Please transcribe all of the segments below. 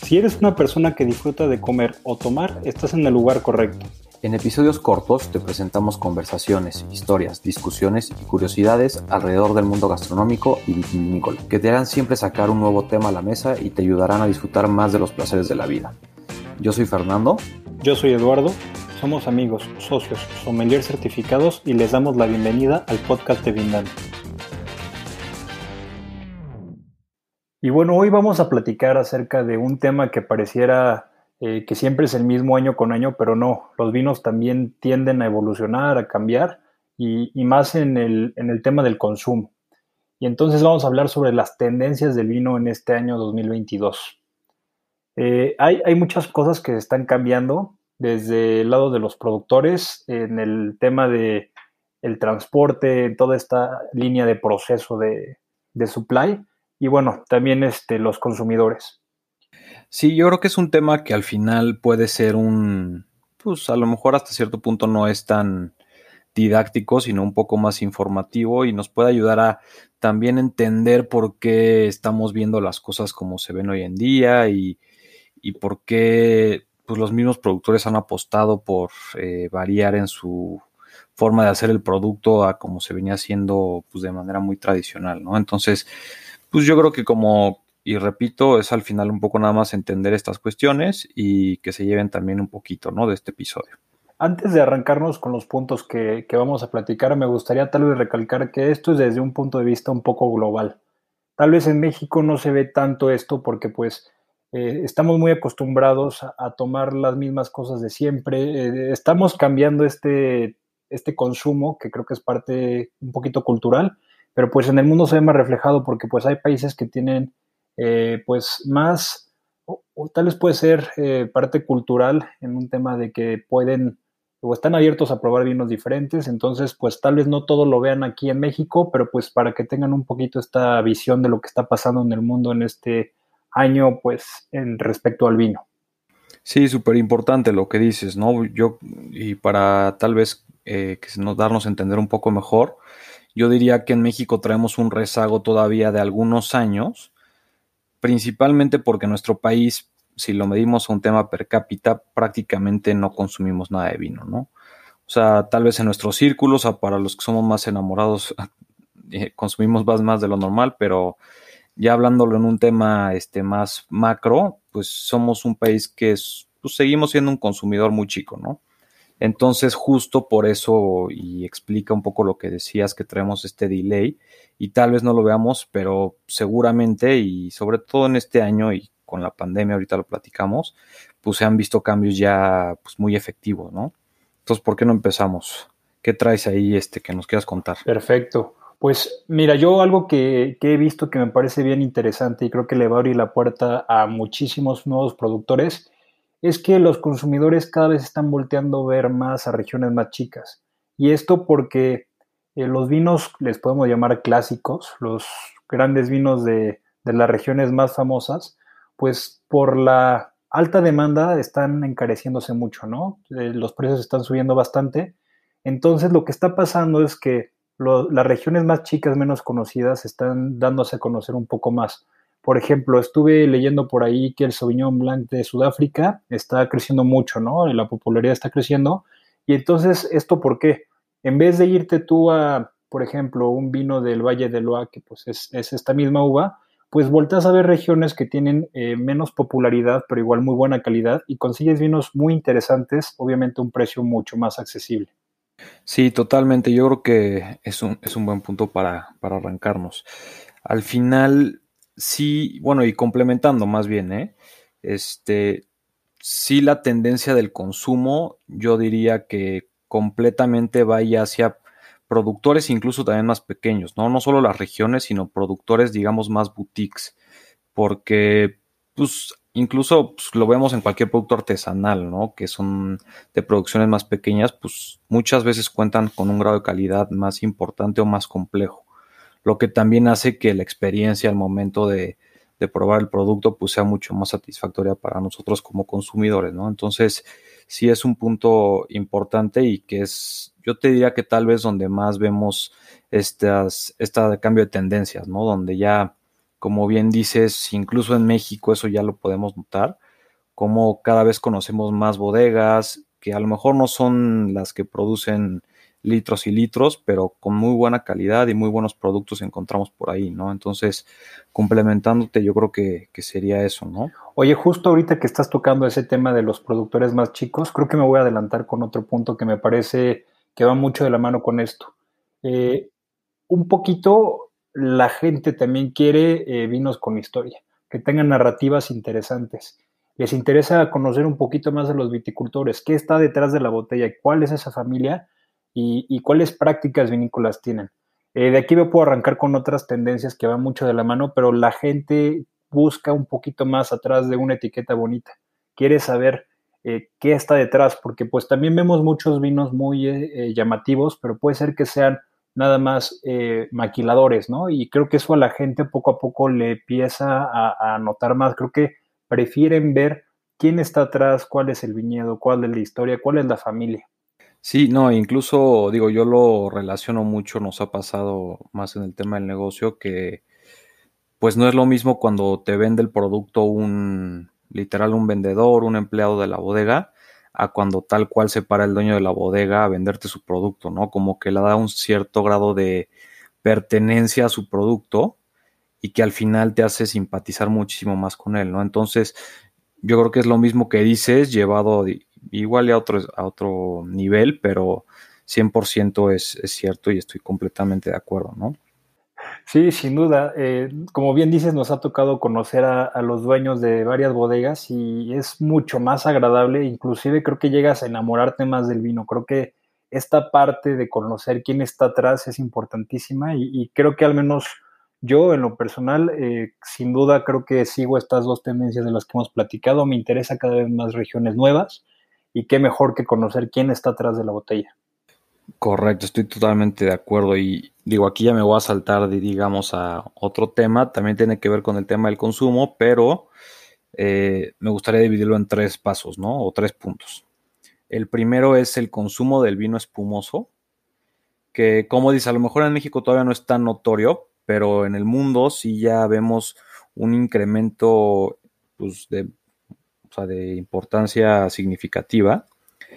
Si eres una persona que disfruta de comer o tomar, estás en el lugar correcto. En episodios cortos te presentamos conversaciones, historias, discusiones y curiosidades alrededor del mundo gastronómico y vitivinícola, que te harán siempre sacar un nuevo tema a la mesa y te ayudarán a disfrutar más de los placeres de la vida. Yo soy Fernando. Yo soy Eduardo. Somos amigos, socios, sommeliers certificados y les damos la bienvenida al podcast de Vindano. Y bueno, hoy vamos a platicar acerca de un tema que pareciera que siempre es el mismo año con año, pero no, los vinos también tienden a evolucionar, a cambiar y más en el tema del consumo. Y entonces vamos a hablar sobre las tendencias del vino en este año 2022. Hay muchas cosas que están cambiando desde el lado de los productores, en el tema de el transporte, en toda esta línea de proceso de supply, y bueno, también los consumidores. Sí, yo creo que es un tema que al final puede ser pues a lo mejor hasta cierto punto no es tan didáctico, sino un poco más informativo y nos puede ayudar a también entender por qué estamos viendo las cosas como se ven hoy en día y por qué pues, los mismos productores han apostado por variar en su forma de hacer el producto a como se venía haciendo pues, de manera muy tradicional, ¿no? Entonces, pues yo creo que y repito, es al final un poco nada más entender estas cuestiones y que se lleven también un poquito, ¿no? De este episodio. Antes de arrancarnos con los puntos que vamos a platicar, me gustaría tal vez recalcar que esto es desde un punto de vista un poco global. Tal vez en México no se ve tanto esto porque pues estamos muy acostumbrados a tomar las mismas cosas de siempre. Estamos cambiando este consumo, que creo que es parte un poquito cultural, pero pues en el mundo se ve más reflejado porque pues hay países que tienen pues más, o tal vez puede ser parte cultural en un tema de que pueden o están abiertos a probar vinos diferentes, entonces pues tal vez no todo lo vean aquí en México, pero pues para que tengan un poquito esta visión de lo que está pasando en el mundo en este año, pues en respecto al vino. Sí, súper importante lo que dices, ¿no? Y para tal vez darnos a entender un poco mejor, yo diría que en México traemos un rezago todavía de algunos años, principalmente porque nuestro país, si lo medimos a un tema per cápita, prácticamente no consumimos nada de vino, ¿no? O sea, tal vez en nuestros círculos, para los que somos más enamorados, consumimos más de lo normal, pero ya hablándolo en un tema más macro, pues somos un país pues seguimos siendo un consumidor muy chico, ¿no? Entonces, justo por eso, y explica un poco lo que decías, que traemos este delay, y tal vez no lo veamos, pero seguramente, y sobre todo en este año y con la pandemia, ahorita lo platicamos, pues se han visto cambios ya pues, muy efectivos, ¿no? Entonces, ¿por qué no empezamos? ¿Qué traes ahí que nos quieras contar? Perfecto. Pues mira, yo algo que he visto que me parece bien interesante y creo que le va a abrir la puerta a muchísimos nuevos productores es que los consumidores cada vez están volteando a ver más a regiones más chicas. Y esto porque los vinos, les podemos llamar clásicos, los grandes vinos de las regiones más famosas, pues por la alta demanda están encareciéndose mucho, ¿no? Los precios están subiendo bastante. Entonces lo que está pasando es que las regiones más chicas, menos conocidas, están dándose a conocer un poco más. Por ejemplo, estuve leyendo por ahí que el Sauvignon Blanc de Sudáfrica está creciendo mucho, ¿no? La popularidad está creciendo. Y entonces, ¿esto por qué? En vez de irte tú a, por ejemplo, un vino del Valle de Loire, que pues es esta misma uva, pues volteas a ver regiones que tienen menos popularidad, pero igual muy buena calidad, y consigues vinos muy interesantes, obviamente a un precio mucho más accesible. Sí, totalmente. Yo creo que es un buen punto para arrancarnos. Al final, sí, bueno, y complementando más bien, sí la tendencia del consumo, yo diría que completamente vaya hacia productores incluso también más pequeños, ¿no? No solo las regiones, sino productores, digamos, más boutiques, porque pues incluso pues, lo vemos en cualquier producto artesanal, ¿no? Que son de producciones más pequeñas, pues muchas veces cuentan con un grado de calidad más importante o más complejo, lo que también hace que la experiencia al momento de probar el producto pues sea mucho más satisfactoria para nosotros como consumidores, ¿no? Entonces, sí es un punto importante y que yo te diría que tal vez donde más vemos este cambio de tendencias, ¿no? Donde ya como bien dices, incluso en México eso ya lo podemos notar, como cada vez conocemos más bodegas que a lo mejor no son las que producen litros y litros, pero con muy buena calidad y muy buenos productos encontramos por ahí, ¿no? Entonces, complementándote, yo creo que sería eso, ¿no? Oye, justo ahorita que estás tocando ese tema de los productores más chicos, creo que me voy a adelantar con otro punto que me parece que va mucho de la mano con esto. Eh, un poquito la gente también quiere vinos con historia, que tengan narrativas interesantes. Les interesa conocer un poquito más de los viticultores, qué está detrás de la botella, cuál es esa familia y cuáles prácticas vinícolas tienen. De aquí me puedo arrancar con otras tendencias que van mucho de la mano, pero la gente busca un poquito más atrás de una etiqueta bonita. Quiere saber qué está detrás, porque pues también vemos muchos vinos muy llamativos, pero puede ser que sean nada más maquiladores, ¿no? Y creo que eso a la gente poco a poco le empieza a notar más. Creo que prefieren ver quién está atrás, cuál es el viñedo, cuál es la historia, cuál es la familia. Sí, no, incluso digo, yo lo relaciono mucho, nos ha pasado más en el tema del negocio que pues no es lo mismo cuando te vende el producto un literal un vendedor, un empleado de la bodega, a cuando tal cual se para el dueño de la bodega a venderte su producto, ¿no? Como que le da un cierto grado de pertenencia a su producto y que al final te hace simpatizar muchísimo más con él, ¿no? Entonces, yo creo que es lo mismo que dices, llevado igual a otro nivel, pero 100% es cierto y estoy completamente de acuerdo, ¿no? Sí, sin duda. Como bien dices, nos ha tocado conocer a los dueños de varias bodegas y es mucho más agradable. Inclusive creo que llegas a enamorarte más del vino. Creo que esta parte de conocer quién está atrás es importantísima y creo que al menos yo en lo personal, sin duda creo que sigo estas dos tendencias de las que hemos platicado. Me interesa cada vez más regiones nuevas y qué mejor que conocer quién está atrás de la botella. Correcto, estoy totalmente de acuerdo y digo, aquí ya me voy a saltar, digamos, a otro tema, también tiene que ver con el tema del consumo, pero me gustaría dividirlo en tres pasos, ¿no? O tres puntos. El primero es el consumo del vino espumoso, que como dice, a lo mejor en México todavía no es tan notorio, pero en el mundo sí ya vemos un incremento pues, o sea, de importancia significativa.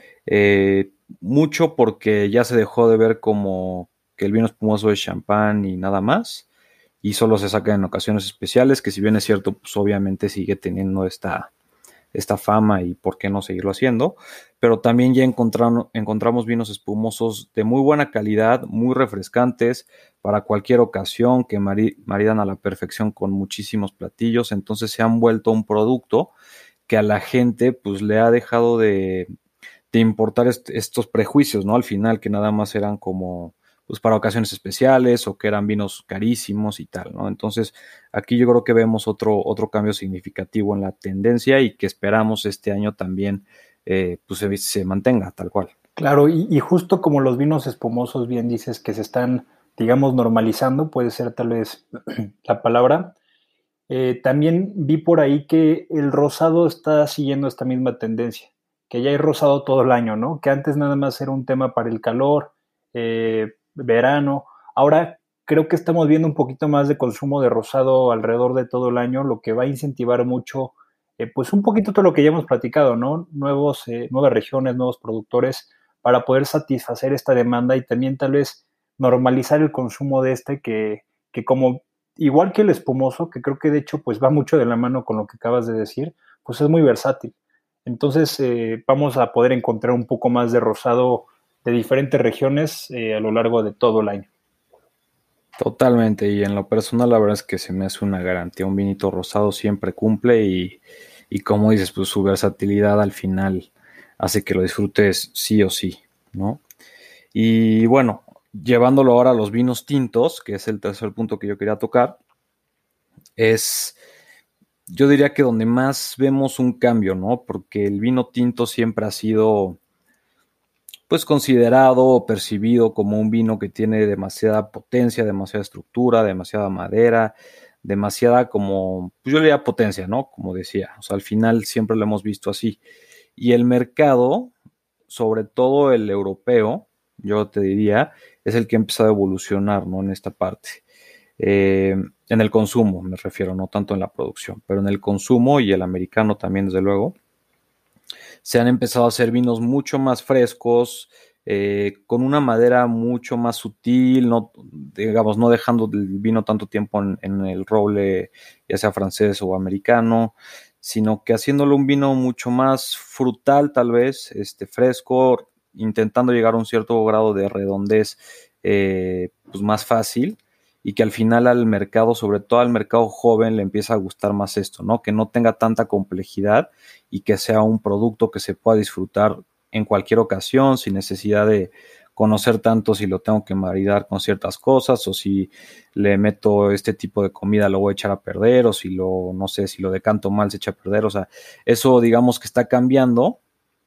Mucho porque ya se dejó de ver como que el vino espumoso es champán y nada más, y solo se saca en ocasiones especiales, que si bien es cierto, pues obviamente sigue teniendo esta fama y por qué no seguirlo haciendo, pero también ya encontramos vinos espumosos de muy buena calidad, muy refrescantes para cualquier ocasión, que maridan a la perfección con muchísimos platillos, entonces se han vuelto un producto que a la gente pues le ha dejado de importar estos prejuicios, ¿no? Al final, que nada más eran como, pues para ocasiones especiales o que eran vinos carísimos y tal, ¿no? Entonces, aquí yo creo que vemos otro cambio significativo en la tendencia y que esperamos este año también, pues se mantenga tal cual. Claro, y justo como los vinos espumosos, bien dices que se están, digamos, normalizando, puede ser tal vez la palabra. También vi por ahí que el rosado está siguiendo esta misma tendencia, que ya hay rosado todo el año, ¿no? Que antes nada más era un tema para el calor, verano. Ahora creo que estamos viendo un poquito más de consumo de rosado alrededor de todo el año, lo que va a incentivar mucho, pues un poquito todo lo que ya hemos platicado, ¿no? Nuevas regiones, nuevos productores para poder satisfacer esta demanda y también tal vez normalizar el consumo de este que como igual que el espumoso, que creo que de hecho pues va mucho de la mano con lo que acabas de decir, pues es muy versátil. Entonces vamos a poder encontrar un poco más de rosado de diferentes regiones a lo largo de todo el año. Totalmente, y en lo personal la verdad es que se me hace una garantía, un vinito rosado siempre cumple y como dices, pues su versatilidad al final hace que lo disfrutes sí o sí, ¿no? Y bueno, llevándolo ahora a los vinos tintos, que es el tercer punto que yo quería tocar, es, yo diría que donde más vemos un cambio, ¿no? Porque el vino tinto siempre ha sido, pues, considerado o percibido como un vino que tiene demasiada potencia, demasiada estructura, demasiada madera, demasiada como, pues yo le diría potencia, ¿no? Como decía, o sea, al final siempre lo hemos visto así. Y el mercado, sobre todo el europeo, yo te diría, es el que ha empezado a evolucionar, ¿no? En esta parte. En el consumo me refiero, no tanto en la producción, pero en el consumo y el americano también, desde luego, se han empezado a hacer vinos mucho más frescos, con una madera mucho más sutil, no, digamos, no dejando el vino tanto tiempo en el roble, ya sea francés o americano, sino que haciéndolo un vino mucho más frutal, tal vez, fresco, intentando llegar a un cierto grado de redondez, pues más fácil, y que al final al mercado, sobre todo al mercado joven, le empieza a gustar más esto, ¿no? Que no tenga tanta complejidad y que sea un producto que se pueda disfrutar en cualquier ocasión, sin necesidad de conocer tanto si lo tengo que maridar con ciertas cosas, o si le meto este tipo de comida lo voy a echar a perder, o si lo, no sé, si lo decanto mal se echa a perder. O sea, eso digamos que está cambiando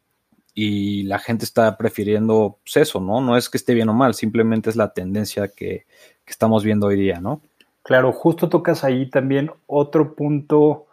y la gente está prefiriendo pues eso, ¿no? No es que esté bien o mal, simplemente es la tendencia que estamos viendo hoy día, ¿no? Claro, justo tocas ahí también otro punto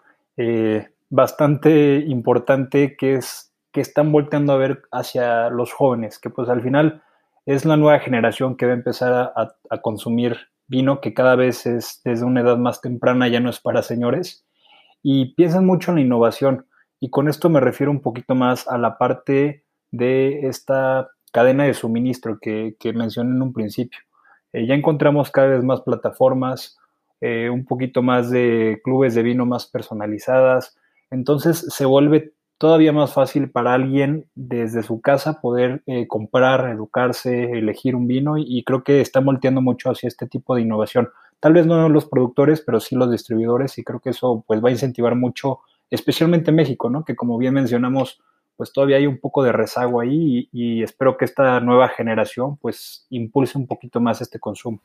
bastante importante, que es que están volteando a ver hacia los jóvenes, que pues al final es la nueva generación que va a empezar a consumir vino, que cada vez es desde una edad más temprana, ya no es para señores, y piensan mucho en la innovación. Y con esto me refiero un poquito más a la parte de esta cadena de suministro que mencioné en un principio. Ya encontramos cada vez más plataformas, un poquito más de clubes de vino más personalizadas. Entonces se vuelve todavía más fácil para alguien desde su casa poder comprar, educarse, elegir un vino, y creo que está volteando mucho hacia este tipo de innovación. Tal vez no los productores, pero sí los distribuidores, y creo que eso pues va a incentivar mucho, especialmente en México, ¿no? Que como bien mencionamos, pues todavía hay un poco de rezago ahí, y espero que esta nueva generación pues impulse un poquito más este consumo.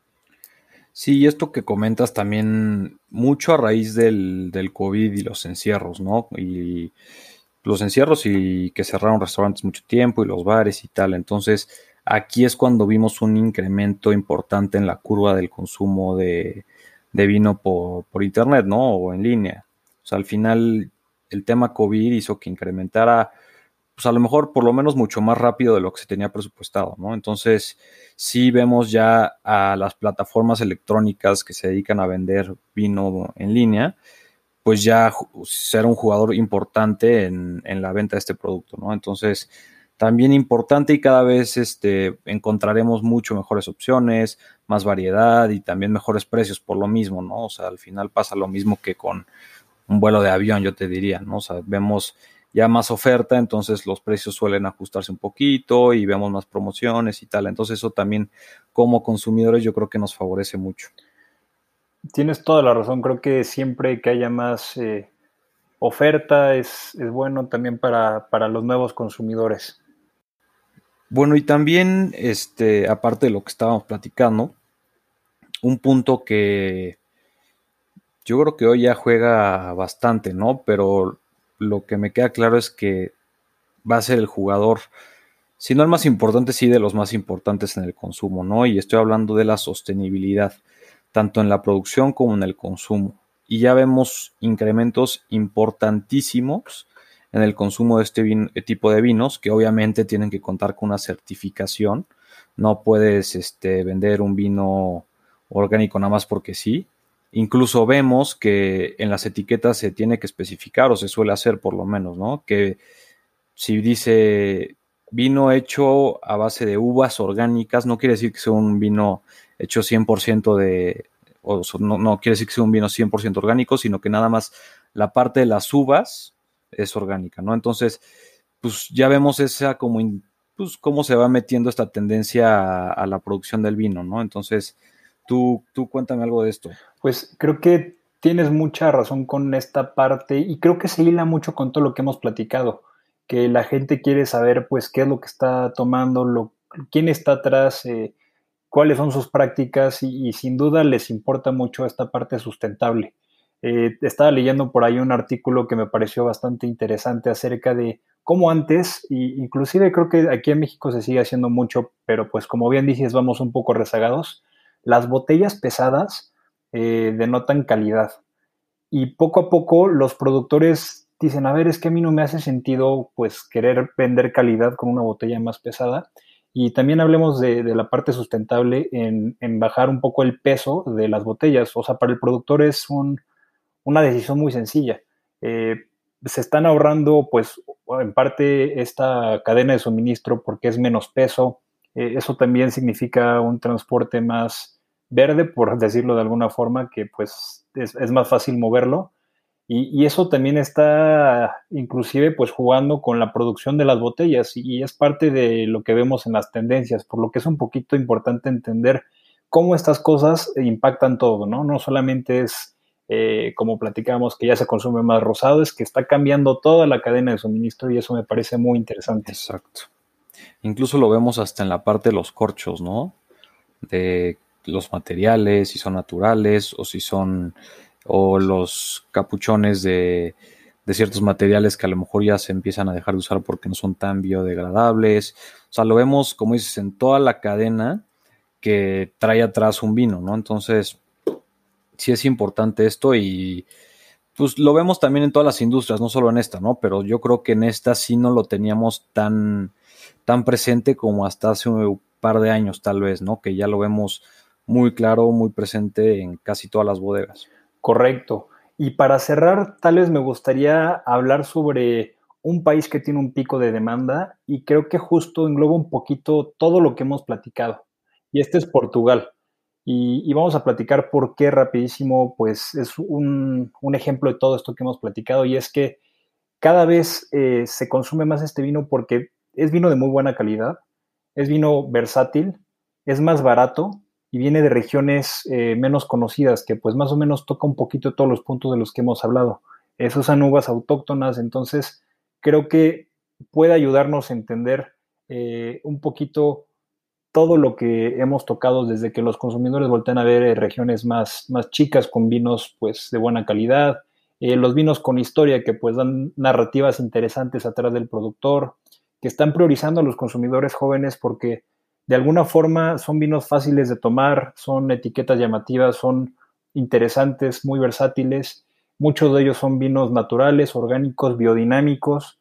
Sí, y esto que comentas también mucho a raíz del COVID y los encierros, ¿no? Y los encierros y que cerraron restaurantes mucho tiempo y los bares y tal. Entonces, aquí es cuando vimos un incremento importante en la curva del consumo de vino por internet, ¿no? O en línea. O sea, al final el tema COVID hizo que incrementara, pues a lo mejor por lo menos mucho más rápido de lo que se tenía presupuestado, ¿no? Entonces, sí vemos ya a las plataformas electrónicas que se dedican a vender vino en línea, pues ya ser un jugador importante en la venta de este producto, ¿no? Entonces, también importante, y cada vez encontraremos mucho mejores opciones, más variedad y también mejores precios por lo mismo, ¿no? O sea, al final pasa lo mismo que con un vuelo de avión, yo te diría, ¿no? O sea, vemos ya más oferta, entonces los precios suelen ajustarse un poquito y vemos más promociones y tal. Entonces eso también como consumidores yo creo que nos favorece mucho. Tienes toda la razón, creo que siempre que haya más oferta es bueno también para los nuevos consumidores. Bueno, y también, aparte de lo que estábamos platicando, un punto que yo creo que hoy ya juega bastante, ¿no? Pero lo que me queda claro es que va a ser el jugador, si no el más importante, sí de los más importantes en el consumo, ¿no? Y estoy hablando de la sostenibilidad, tanto en la producción como en el consumo. Y ya vemos incrementos importantísimos en el consumo de tipo de vinos, que obviamente tienen que contar con una certificación. No puedes vender un vino orgánico nada más porque sí. Incluso vemos que en las etiquetas se tiene que especificar, o se suele hacer por lo menos, ¿no? Que si dice vino hecho a base de uvas orgánicas, no quiere decir que sea un vino hecho 100% no quiere decir que sea un vino 100% orgánico, sino que nada más la parte de las uvas es orgánica, ¿no? Entonces, pues ya vemos esa pues cómo se va metiendo esta tendencia a la producción del vino, ¿no? Entonces, tú cuéntame algo de esto. Pues creo que tienes mucha razón con esta parte, y creo que se hila mucho con todo lo que hemos platicado, que la gente quiere saber pues qué es lo que está tomando, quién está atrás, cuáles son sus prácticas, y sin duda les importa mucho esta parte sustentable. Estaba leyendo por ahí un artículo que me pareció bastante interesante acerca de cómo antes, y inclusive creo que aquí en México se sigue haciendo mucho, pero pues como bien dices, vamos un poco rezagados, las botellas pesadas denotan calidad. Y poco a poco los productores dicen, a ver, es que a mí no me hace sentido pues querer vender calidad con una botella más pesada. Y también hablemos de la parte sustentable en bajar un poco el peso de las botellas. O sea, para el productor es una decisión muy sencilla. Eh, Se están ahorrando, pues, en parte esta cadena de suministro porque es menos peso. Eso también significa un transporte más verde, por decirlo de alguna forma, que pues es más fácil moverlo. Y eso también está inclusive pues jugando con la producción de las botellas y es parte de lo que vemos en las tendencias, por lo que es un poquito importante entender cómo estas cosas impactan todo, ¿no? No solamente es como platicamos que ya se consume más rosado, es que está cambiando toda la cadena de suministro y eso me parece muy interesante. Exacto. Incluso lo vemos hasta en la parte de los corchos, ¿no? De los materiales, si son naturales o si son, o los capuchones de ciertos materiales que a lo mejor ya se empiezan a dejar de usar porque no son tan biodegradables. O sea, lo vemos, como dices, en toda la cadena que trae atrás un vino, ¿no? Entonces, sí es importante esto y pues lo vemos también en todas las industrias, no solo en esta, ¿no? Pero yo creo que en esta sí no lo teníamos tan presente como hasta hace un par de años, tal vez, ¿no? Que ya lo vemos muy claro, muy presente en casi todas las bodegas. Correcto. Y para cerrar, tal vez me gustaría hablar sobre un país que tiene un pico de demanda y creo que justo engloba un poquito todo lo que hemos platicado. Y este es Portugal. Y vamos a platicar por qué rapidísimo, pues es un ejemplo de todo esto que hemos platicado y es que cada vez se consume más este vino porque es vino de muy buena calidad, es vino versátil, es más barato y viene de regiones menos conocidas, que pues más o menos toca un poquito todos los puntos de los que hemos hablado. Usan uvas autóctonas, entonces creo que puede ayudarnos a entender un poquito todo lo que hemos tocado desde que los consumidores voltean a ver regiones más chicas con vinos pues de buena calidad, los vinos con historia que pues dan narrativas interesantes atrás del productor, que están priorizando a los consumidores jóvenes porque de alguna forma son vinos fáciles de tomar, son etiquetas llamativas, son interesantes, muy versátiles, muchos de ellos son vinos naturales, orgánicos, biodinámicos,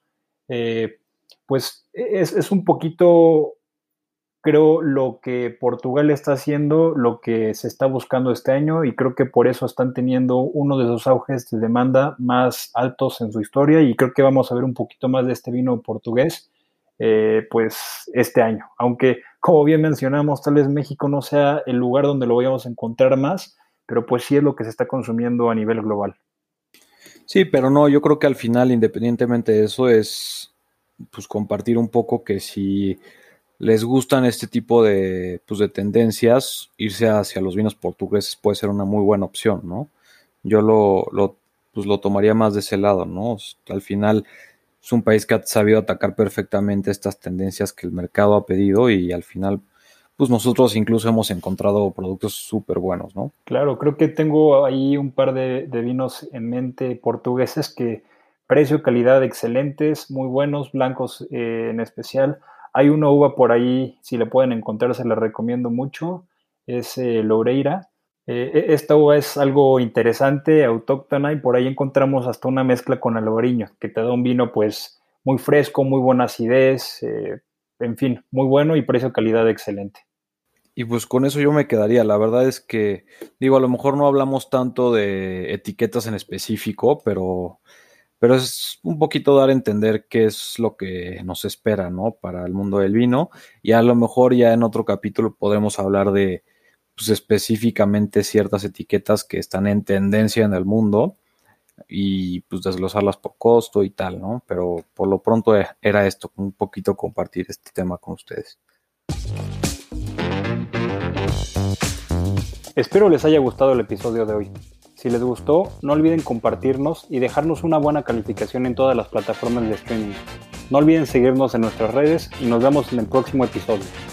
pues es un poquito creo lo que Portugal está haciendo, lo que se está buscando este año y creo que por eso están teniendo uno de sus auges de demanda más altos en su historia y creo que vamos a ver un poquito más de este vino portugués pues este año. Aunque como bien mencionamos, tal vez México no sea el lugar donde lo vayamos a encontrar más, pero pues sí es lo que se está consumiendo a nivel global. Sí, pero no, yo creo que al final, independientemente de eso, es pues compartir un poco que si les gustan este tipo de, pues, de tendencias, irse hacia los vinos portugueses puede ser una muy buena opción, ¿no? Yo pues lo tomaría más de ese lado, ¿no? Al final es un país que ha sabido atacar perfectamente estas tendencias que el mercado ha pedido y al final, pues nosotros incluso hemos encontrado productos súper buenos, ¿no? Claro, creo que tengo ahí un par de vinos en mente portugueses que precio, calidad excelentes, muy buenos, blancos en especial. Hay una uva por ahí, si la pueden encontrar, se la recomiendo mucho, es Loureira. Esta uva es algo interesante, autóctona, y por ahí encontramos hasta una mezcla con albariño, que te da un vino pues muy fresco, muy buena acidez, en fin, muy bueno y precio-calidad excelente. Y pues con eso yo me quedaría. La verdad es que, digo, a lo mejor no hablamos tanto de etiquetas en específico, pero es un poquito dar a entender qué es lo que nos espera, ¿no? Para el mundo del vino. Y a lo mejor ya en otro capítulo podremos hablar de, pues específicamente ciertas etiquetas que están en tendencia en el mundo y pues desglosarlas por costo y tal, ¿no? Pero por lo pronto era esto, un poquito compartir este tema con ustedes. Espero les haya gustado el episodio de hoy. Si les gustó, no olviden compartirnos y dejarnos una buena calificación en todas las plataformas de streaming. No olviden seguirnos en nuestras redes y nos vemos en el próximo episodio.